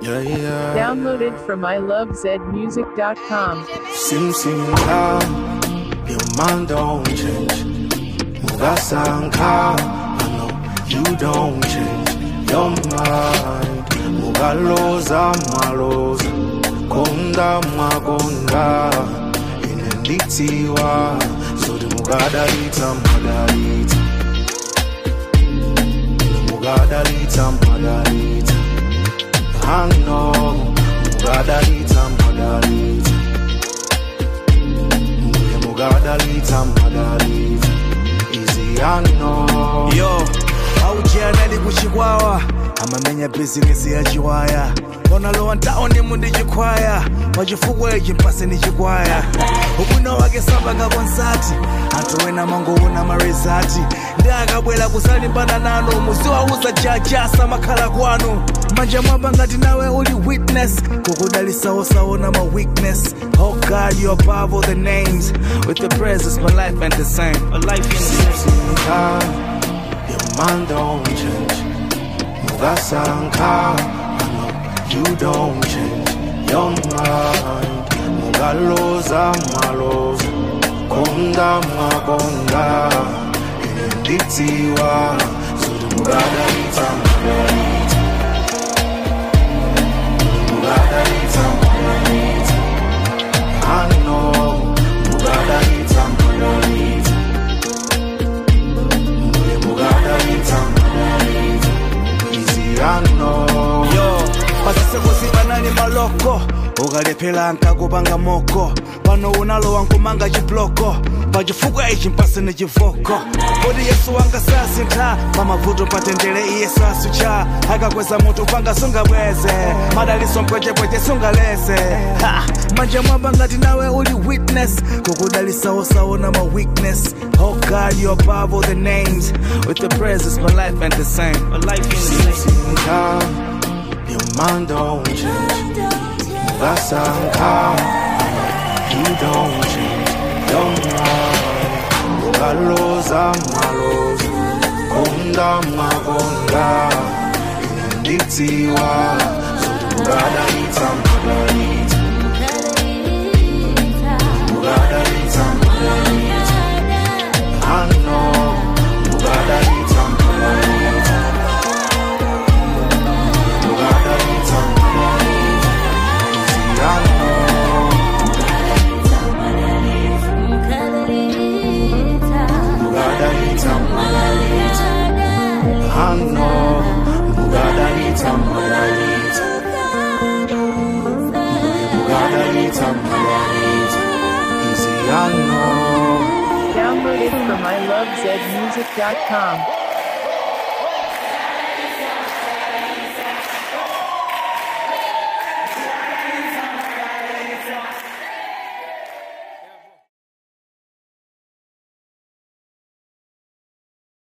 Downloaded from ilovezmusic.com. Sim ka, your mind don't change. Mugasanka, I know you don't change your mind. Mugaloza maloza, konda magonda, inenditiwa, so the mugadalita magalita. Mugadalita magalita. I know, mugadalita magalita. Mugadalita magalita. Easy I know. Yo, aujianali kuchikwawa amamenya business ya chiwaya onalowa ntaone mundi chikwaya pachifukwa ichi mpase ni chikwaya ubwino wake samba nga konsati anthu wena mangoona maresati ndi akabwera kusalimbana nanu muziwauza jajasa makhala kwanu manja mwamba ngati nawe uli witness kukudalisawosaona ma weakness. Oh God, you're above all the names. With the presence, my life ain't the same. A life ain't the same. Your mind don't change. Mugasanka, I know you don't change your mind. Mugaloza maloza, konda magonda, inenditiwa, so the mugadalita magalita. Mugadalita magalita. I know, mugadalita magalita. Mugadalita magalita. Easy I know. Yo, pasise kusibanani maloko ukalephela nkakupanga moko pano unalowa nkumanga chibloko pachifukwa ichi mpase ni chivoko kodi yesu wanga sasintha pamavuto patendere iye sasucha akakweza mutu panga sungabweze madaliso mpwechepoche sungalese manja mwamba ngati nawe uli witness kukudalisawosaona ma weakness. Oh God, you're above all the names. With the presence, my life ain't the same. A life ain't the same. Your mind don't change. Mugasanka, you don't change your mind. Mugaloza maloza, konda magonda, inenditiwa, so the mugadalita magalita. Mugadalita magalita. I know, mugadalita magalita. Mugadalita magalita. Easy I know. Mugadalita magalita. I know, mugadalita magalita. Mugadalita magalita. Easy I know. Downloaded from ilovezmusic.com.